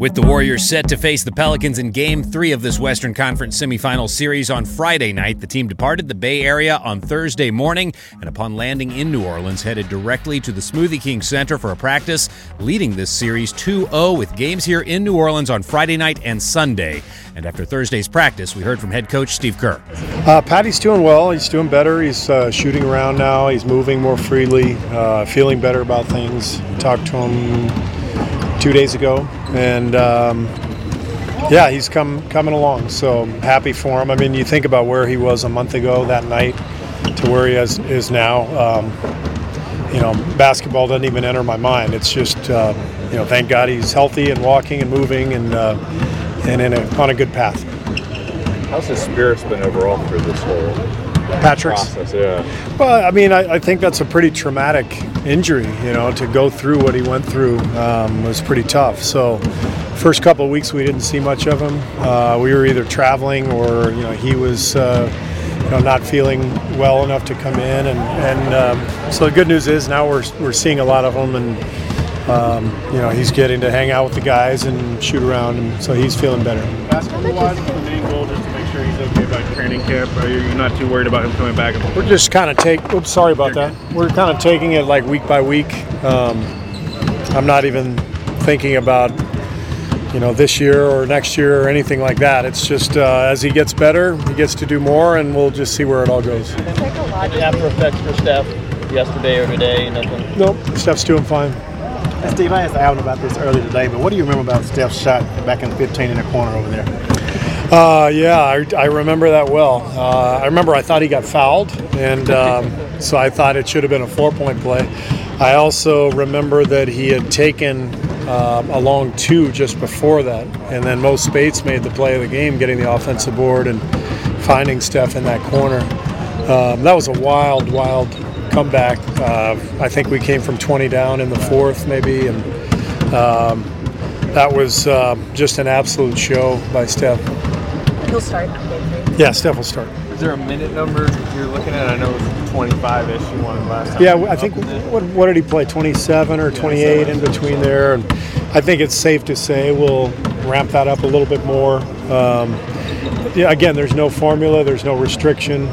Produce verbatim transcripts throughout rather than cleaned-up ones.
With the Warriors set to face the Pelicans in Game three of this Western Conference semifinal series on Friday night, the team departed the Bay Area on Thursday morning and upon landing in New Orleans, headed directly to the Smoothie King Center for a practice, leading this series two oh with games here in New Orleans on Friday night and Sunday. And after Thursday's practice, we heard from head coach Steve Kerr. Uh, Patty's doing well. He's doing better. He's uh, shooting around now. He's moving more freely, uh, feeling better about things. Talked to him two days ago, and um, yeah, he's come coming along. So I'm happy for him. I mean, you think about where he was a month ago that night to where he is, is now. Um, you know, basketball doesn't even enter my mind. It's just, uh, you know, thank God he's healthy and walking and moving and uh, and in a, on a good path. How's his spirits been overall through this whole Patrick's process? Yeah. Well, I mean, I, I think that's a pretty traumatic injury. You know, to go through what he went through um, was pretty tough. So, first couple of weeks we didn't see much of him. Uh, we were either traveling or you know he was uh, you know not feeling well enough to come in. And and um, so the good news is now we're we're seeing a lot of him, and um, you know he's getting to hang out with the guys and shoot around, and so he's feeling better. Basketball-wise, the main goal just to make sure he's okay about training camp. Are you you're not too worried about him coming back? We're just kind of take. Oops, sorry about that. We're kind of taking it like week by week. Um, I'm not even thinking about you know this year or next year or anything like that. It's just uh, as he gets better, he gets to do more, and we'll just see where it all goes. Any after effects for Steph yesterday or today? Nothing. Nope, Steph's doing fine. Steve, I asked Alvin about this earlier today, but what do you remember about Steph's shot back in fifteen in the corner over there? Uh, yeah, I, I remember that well. Uh, I remember I thought he got fouled, and um, so I thought it should have been a four-point play. I also remember that he had taken uh, a long two just before that, and then Mo Spates made the play of the game, getting the offensive board and finding Steph in that corner. Um, that was a wild, wild comeback. Uh, I think we came from twenty down in the fourth, maybe, and um, that was uh, just an absolute show by Steph. He'll start. Yeah, Steph will start. Is there a minute number you're looking at? I know it was twenty-five-ish you won last time. Yeah, I think what, what did he play? twenty-seven or twenty-eight in between there, and I think it's safe to say we'll ramp that up a little bit more. Um, yeah, again, there's no formula, there's no restriction.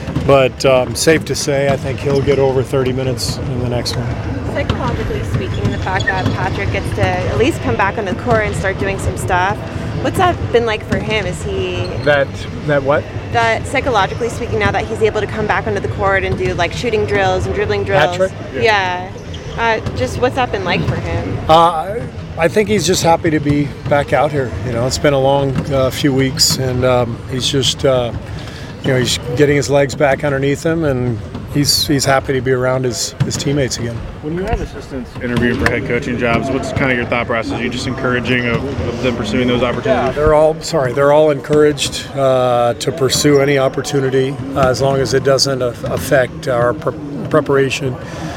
But um, safe to say, I think he'll get over thirty minutes in the next one. Psychologically speaking, the fact that Patrick gets to at least come back on the court and start doing some stuff, what's that been like for him? Is he that that what? That psychologically speaking, now that he's able to come back onto the court and do like shooting drills and dribbling drills, Patrick? yeah. Uh, just what's that been like for him? Uh, I think he's just happy to be back out here. You know, it's been a long uh, few weeks, and um, he's just. Uh, You know, he's getting his legs back underneath him, and he's he's happy to be around his, his teammates again. When you have assistants interviewing for head coaching jobs, what's kind of your thought process? Are you just encouraging of, of them pursuing those opportunities? Yeah, they're all sorry. They're all encouraged uh, to pursue any opportunity uh, as long as it doesn't affect our pre- preparation.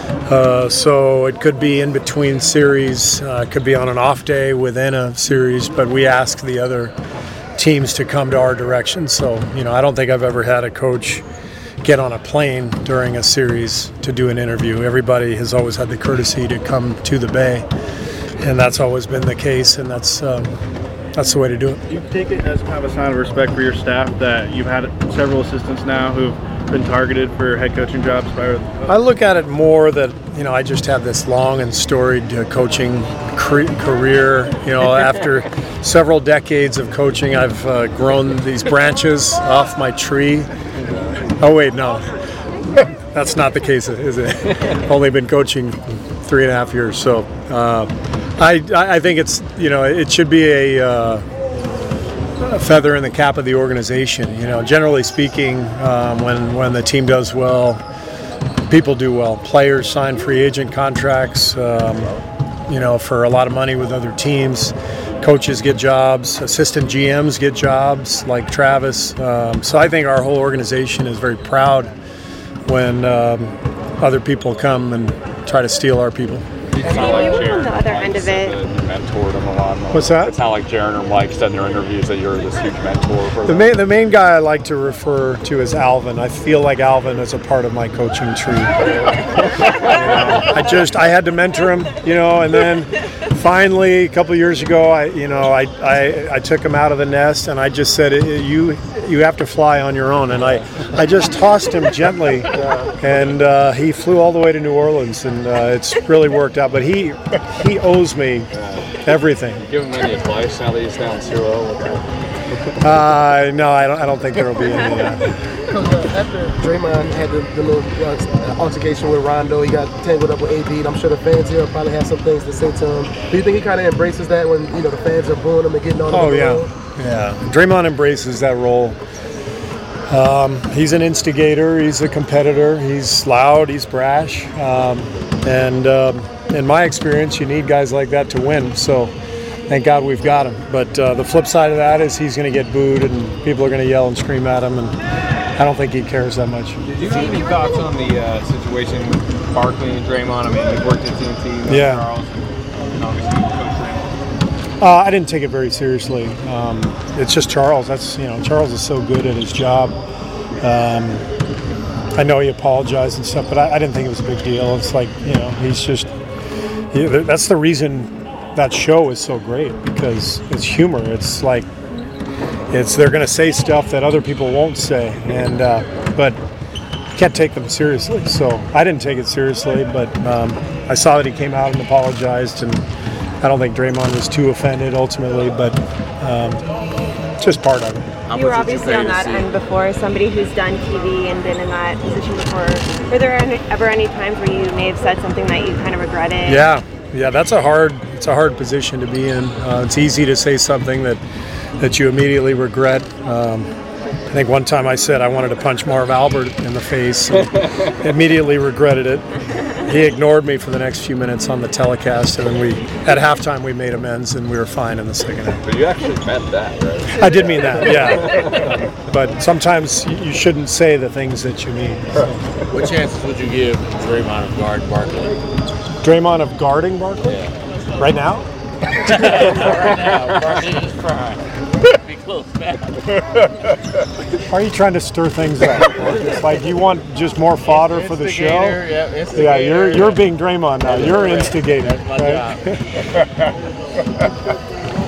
Uh, so it could be in between series, uh, it could be on an off day within a series, but we ask the other teams to come to our direction. So, you know, I don't think I've ever had a coach get on a plane during a series to do an interview. Everybody has always had the courtesy to come to the Bay, and that's always been the case, and that's um, that's the way to do it. Do you take it as kind of a sign of respect for your staff that you've had several assistants now who've been targeted for head coaching jobs? By I look at it more that, you know, I just have this long and storied uh, coaching cre- career. You know, after several decades of coaching, I've uh, grown these branches off my tree. Oh, wait, no. That's not the case, is it? Only been coaching three and a half years. So uh, I, I think it's, you know, it should be a, uh, a feather in the cap of the organization. You know, generally speaking, um, when, when the team does well, people do well. Players sign free agent contracts, um, you know, for a lot of money with other teams. Coaches get jobs. Assistant G Ms get jobs, like Travis. Um, so I think our whole organization is very proud when um, other people come and try to steal our people. And you were on the other end of it. mentored him a lot. What's that? It's not like Jaren or Mike said in their interviews that you're this huge mentor for The them. main, the main guy I like to refer to as Alvin. I feel like Alvin is a part of my coaching tree. You know, I just I had to mentor him, you know, and then finally a couple of years ago, I you know I, I I took him out of the nest and I just said you you have to fly on your own, and I I just tossed him gently, and uh, he flew all the way to New Orleans, and uh, it's really worked out. But he he owes me everything. Give him any advice now that he's down two oh? Uh, no, I don't. I don't think there will be any. Uh, After Draymond had the, the little uh, altercation with Rondo, he got tangled up with A D. I'm sure the fans here probably have some things to say to him. Do you think he kind of embraces that when you know the fans are booing him and getting on him? Oh yeah, yeah. Draymond embraces that role. Um, he's an instigator. He's a competitor. He's loud. He's brash. Um, and um, in my experience, you need guys like that to win. So thank God we've got him. But uh, the flip side of that is he's going to get booed and people are going to yell and scream at him. And I don't think he cares that much. Did you have any thoughts on the uh, situation with Barkley and Draymond? I mean, you worked at T N T, yeah. Charles, and obviously you coached Draymond. Uh, I didn't take it very seriously. Um, it's just Charles. That's you know Charles is so good at his job. Um, I know he apologized and stuff, but I, I didn't think it was a big deal. It's like you know he's just he, that's the reason that show is so great, because it's humor. It's like it's they're going to say stuff that other people won't say, and uh, but you can't take them seriously. So I didn't take it seriously, but um, I saw that he came out and apologized, and I don't think Draymond was too offended ultimately, but um, just part of it. You were obviously on that end before, somebody who's done T V and been in that position before. Were there any, ever any times where you may have said something that you kind of regretted? Yeah, yeah, that's a hard, it's a hard position to be in. Uh, it's easy to say something that that you immediately regret. Um, I think one time I said I wanted to punch Marv Albert in the face, and immediately regretted it. He ignored me for the next few minutes on the telecast, and then we, at halftime, we made amends, and we were fine in the second half. But you actually meant that, right? I did mean that, yeah. But sometimes you shouldn't say the things that you mean. So. What chances would you give Draymond of guard Barkley? Draymond of guarding Barkley? Yeah. Right now? Right now, Barkley is prime. Be close back. Are you trying to stir things up? It's like you want just more fodder for the show? Yeah, yeah, you're you're being Draymond now. You're instigating. That's my right? job.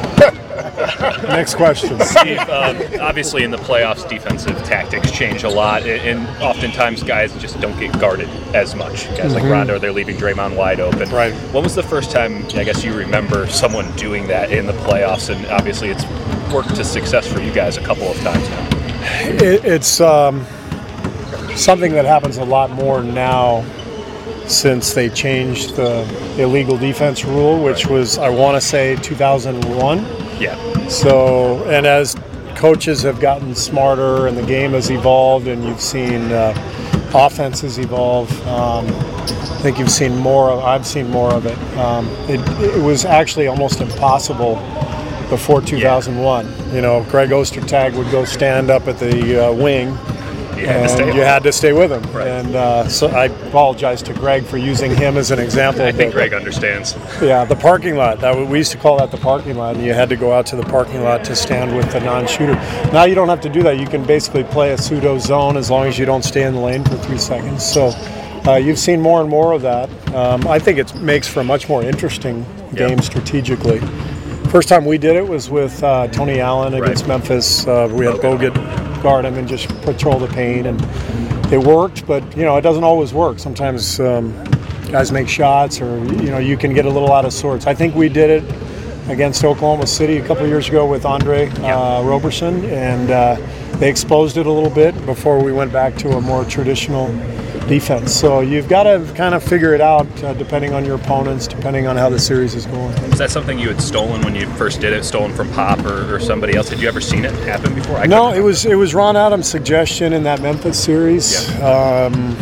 Next question. Steve, um, obviously in the playoffs, defensive tactics change a lot, and oftentimes guys just don't get guarded as much. Guys mm-hmm. like Rondo, they're leaving Draymond wide open. Right. When was the first time, I guess, you remember someone doing that in the playoffs? And obviously it's worked to success for you guys a couple of times now. It, it's um, something that happens a lot more now since they changed the illegal defense rule, which right. was, I want to say, two thousand one. Yeah. So, and as coaches have gotten smarter and the game has evolved and you've seen uh, offenses evolve, um, I think you've seen more of, I've seen more of it. Um, it. It was actually almost impossible before two thousand one. Yeah. You know, Greg Ostertag would go stand up at the uh, wing, you had, and to, stay you had to stay with him. Right. And uh, so I apologize to Greg for using him as an example. I think Greg understands. Yeah, the parking lot. That we used to call that the parking lot, and you had to go out to the parking lot to stand with the non-shooter. Now you don't have to do that. You can basically play a pseudo zone as long as you don't stay in the lane for three seconds. So uh, you've seen more and more of that. Um, I think it makes for a much more interesting game yep. strategically. First time we did it was with uh, Tony Allen against right. Memphis. Uh, we had Bogut guard him and just patrol the paint, and it worked. But you know, it doesn't always work. Sometimes um, guys make shots, or you know, you can get a little out of sorts. I think we did it against Oklahoma City a couple of years ago with Andre uh, Roberson, and uh, they exposed it a little bit before we went back to a more traditional defense. So you've got to kind of figure it out uh, depending on your opponents, depending on how the series is going. Was that something you had stolen when you first did it, stolen from Pop or, or somebody else? Had you ever seen it happen before? I no, it was it was Ron Adams' suggestion in that Memphis series. Yeah. Um,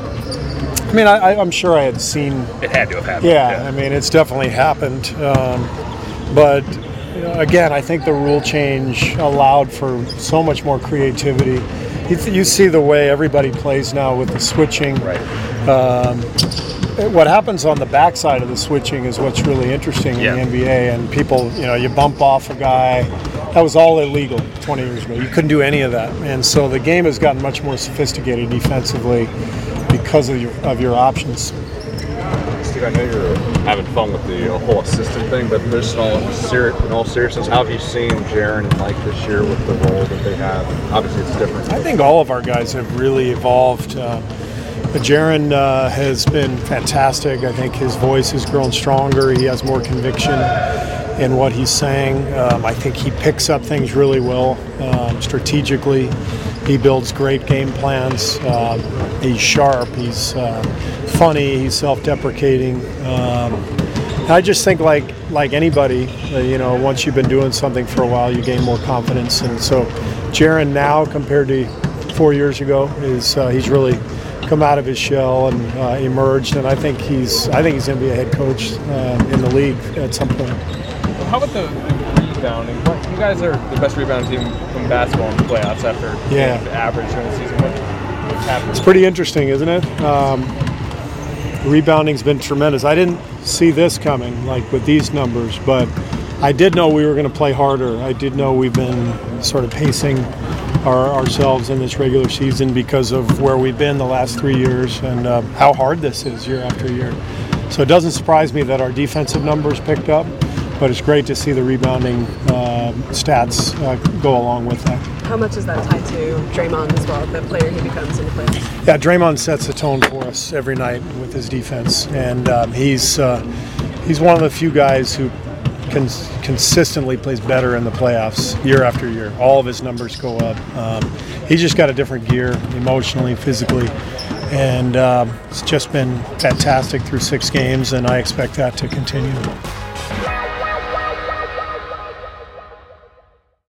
I mean, I, I'm sure I had seen... It had to have happened. Yeah, yeah. I mean, it's definitely happened. Um, but, you know, again, I think the rule change allowed for so much more creativity. You, th- you see the way everybody plays now with the switching. Right. Um, what happens on the backside of the switching is what's really interesting in Yeah. the N B A. And people, you know, you bump off a guy. That was all illegal twenty years ago. You couldn't do any of that. And so the game has gotten much more sophisticated defensively because of your, of your options. Steve, I know you're having fun with the whole assistant thing, but just in all, ser- in all seriousness, how have you seen Jaren and Mike this year with the role that they have? Obviously, it's different. I think all of our guys have really evolved. Uh, Jaren uh, has been fantastic. I think his voice has grown stronger. He has more conviction in what he's saying. Um, I think he picks up things really well um, strategically. He builds great game plans. Um, he's sharp. He's uh, funny. He's self-deprecating. Um, I just think, like like anybody, uh, you know, once you've been doing something for a while, you gain more confidence. And so, Jaren now, compared to four years ago, is uh, he's really come out of his shell and uh, emerged. And I think he's I think he's going to be a head coach uh, in the league at some point. How about the rebounding? You guys are the best rebounding team in basketball in the playoffs after Yeah. the average during the season. What, what's happening? It's pretty interesting, isn't it? Um, rebounding's been tremendous. I didn't see this coming, like with these numbers, but I did know we were going to play harder. I did know we've been sort of pacing our, ourselves in this regular season because of where we've been the last three years and uh, how hard this is year after year. So it doesn't surprise me that our defensive numbers picked up, but it's great to see the rebounding uh, stats uh, go along with that. How much is that tied to Draymond as well, the player he becomes in the playoffs? Yeah, Draymond sets the tone for us every night with his defense, and um, he's uh, he's one of the few guys who cons- consistently plays better in the playoffs year after year. All of his numbers go up. Um, he's just got a different gear emotionally, physically, and um, it's just been fantastic through six games, and I expect that to continue.